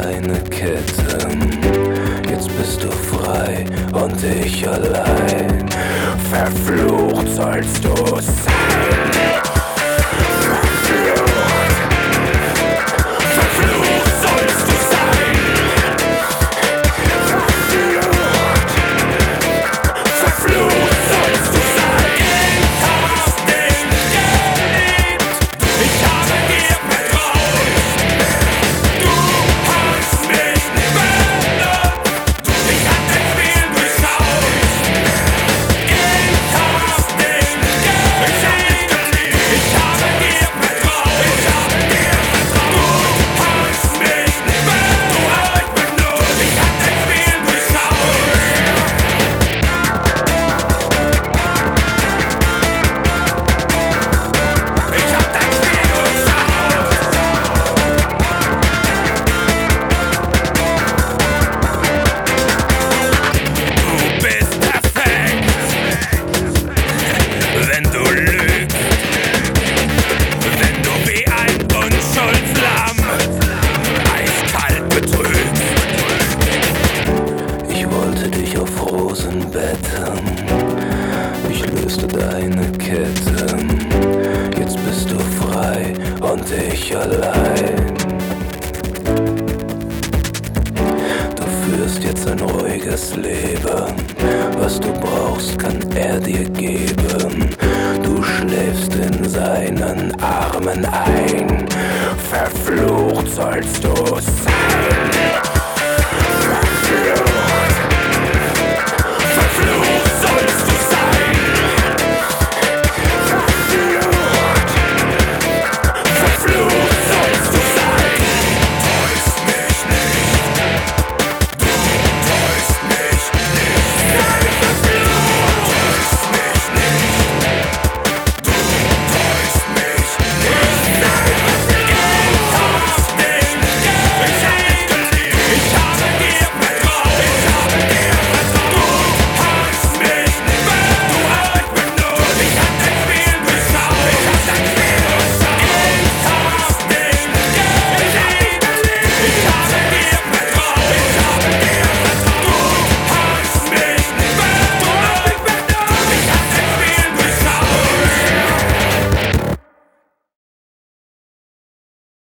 deine Ketten. Jetzt bist du frei und ich allein. Verflucht sollst du sein. Verflucht sollst du sein. Verflucht sollst du sein. Ich hab's nicht geliebt. Ich habe dir vertraut. Du hast mich benutzt. Ich hab dein Spiel durchschaut. Ich hab's nicht geliebt. Ich habe dir vertraut. Ich habe dir vertraut. Du hast mich benutzt. Ich hab dein Spiel durchschaut. Ich hab dein Spiel durchschaut. Du bist perfekt, wenn du lügst, wenn du wie ein Unschuldslamm eiskalt betrügst. Ich wollte dich auf Rosen betten, ich löste deine Ketten. Jetzt bist du frei und ich allein. Du führst jetzt ein ruhiges Leben. Was du brauchst, kann er dir geben. Du schläfst in seinen Armen ein. Verflucht sollst du sein.